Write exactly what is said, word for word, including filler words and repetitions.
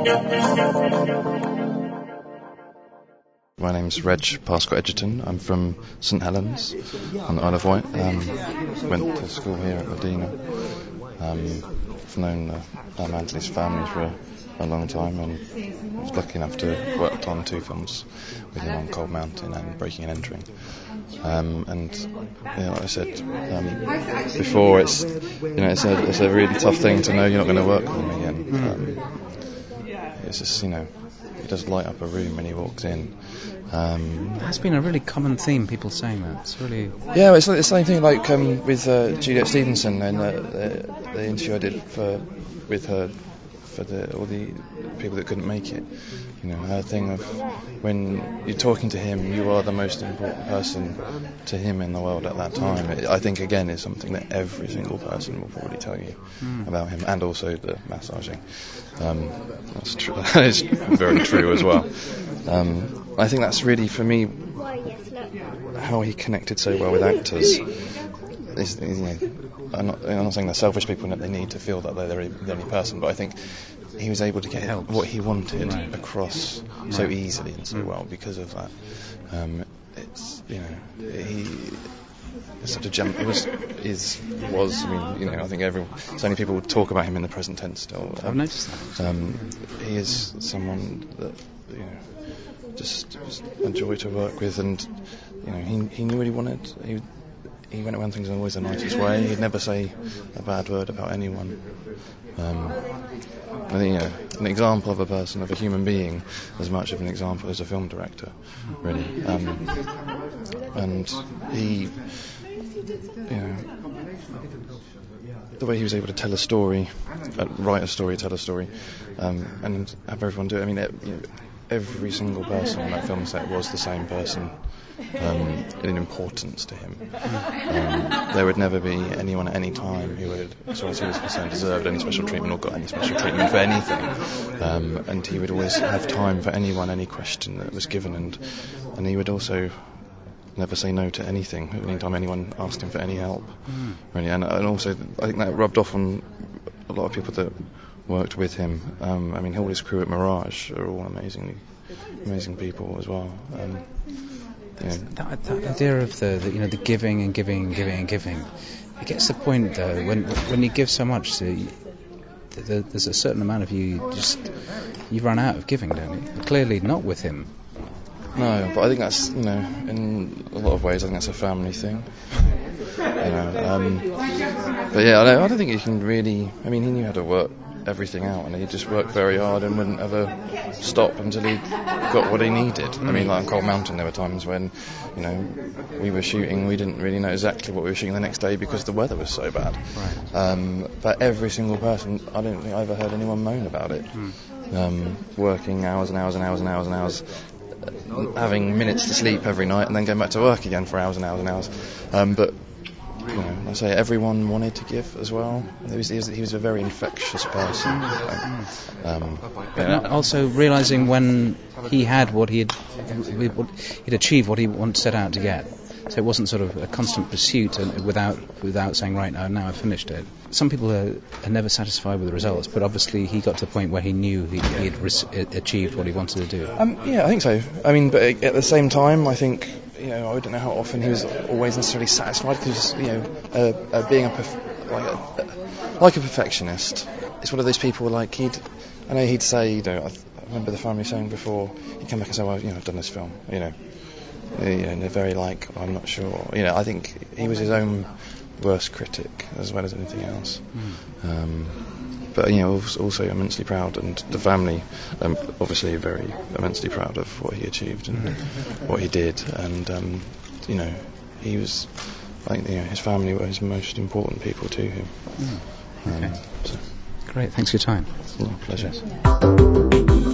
My name's Reg Pascott Edgerton. I'm from St Helens on the Isle of Wight. Um, went to school here at Medina. Um, I've known uh, Sam Anthony's family for a long time, and I was lucky enough to have worked on two films with him on Cold Mountain and Breaking and Entering. Um, and you know, like I said um, before, it's you know it's a it's a really tough thing to know you're not going to work with him again. Um, it's just you know. He does light up a room when he walks in. Um, That's been a really common theme, people saying that. It's really... Yeah, it's like the same thing like um, with uh, Juliet Stevenson and uh, the, the interview I did for with her for the, all the people that couldn't make it. You know, her thing of when you're talking to him, you are the most important person to him in the world at that time. It, I think, again, is something that every single person will probably tell you mm. about him, and also the massaging. Um, that's true. That is very true as well. Um, I think that's really, for me, how he connected so well with actors. Is, is, you know, I'm, not, I'm not saying they're selfish people and that they need to feel that they're the only person, but I think he was able to get what he wanted right. across right. so easily and so mm. well because of that. Um, it's you know he is such a gem. It was is was I mean you know I think everyone so many people talk about him in the present tense still. I've noticed that. Um, he is someone that you know just, just enjoy to work with, and you know he he knew what he wanted. He he went around things in always the nicest way. He'd never say a bad word about anyone. Um, I think, you know, an example of a person, of a human being, as much of an example as a film director, really. Um, and he, you know, the way he was able to tell a story, uh, write a story, tell a story, um, and have everyone do it. I mean, it, you know, every single person on that film set was the same person. Um, in importance to him. Um, there would never be anyone at any time who would, as far as he was concerned, deserved any special treatment or got any special treatment for anything. Um, and he would always have time for anyone, any question that was given, and and he would also never say no to anything, anytime anyone asked him for any help. Mm. Really, and, and also I think that rubbed off on a lot of people that worked with him. Um, I mean, all his crew at Mirage are all amazingly, amazing people as well. Um, Yeah. That, that idea of the, the you know the giving and giving and giving and giving, it gets to the point though when when you give so much, so you, the, there's a certain amount of you just you run out of giving, don't you? Clearly not with him. No, but I think that's you know in a lot of ways I think that's a family thing. You know, um, but yeah, I don't, I don't think you can really. I mean, he knew how to work everything out, and he just worked very hard and wouldn't ever stop until he got what he needed. Mm. I mean, like on Cold Mountain, there were times when, you know, we were shooting, we didn't really know exactly what we were shooting the next day because the weather was so bad. Right. Um, but every single person, I don't think I ever heard anyone moan about it. Mm. Um, working hours and hours and hours and hours and hours, having minutes to sleep every night, and then going back to work again for hours and hours and hours. Um, but you know, I say everyone wanted to give as well. He was, he was, he was a very infectious person. So, um, but also realising when he had what he had, he'd achieved what he once set out to get. So it wasn't sort of a constant pursuit and without without saying, right, now, now I've finished it. Some people are, are never satisfied with the results, but obviously he got to the point where he knew he, he had re- achieved what he wanted to do. Um, yeah, I think so. I mean, but at the same time, I think, you know, I don't know how often he was always necessarily satisfied because, you know, uh, uh, being a, perf- like, a like a perfectionist, it's one of those people like he'd, I know he'd say, you know, I, th- I remember the family saying before, he'd come back and say, well, you know, I've done this film, you know. You know, and they're very like, oh, I'm not sure. You know, I think he was his own worst critic as well as anything else. Mm. Um, but you know, also immensely proud, and the family, um, obviously, very immensely proud of what he achieved and mm. what he did. And um, you know, he was, I think, you know, his family were his most important people to him. Mm. Okay. Um, so. Great. Thanks for your time. Oh, pleasure. Yes.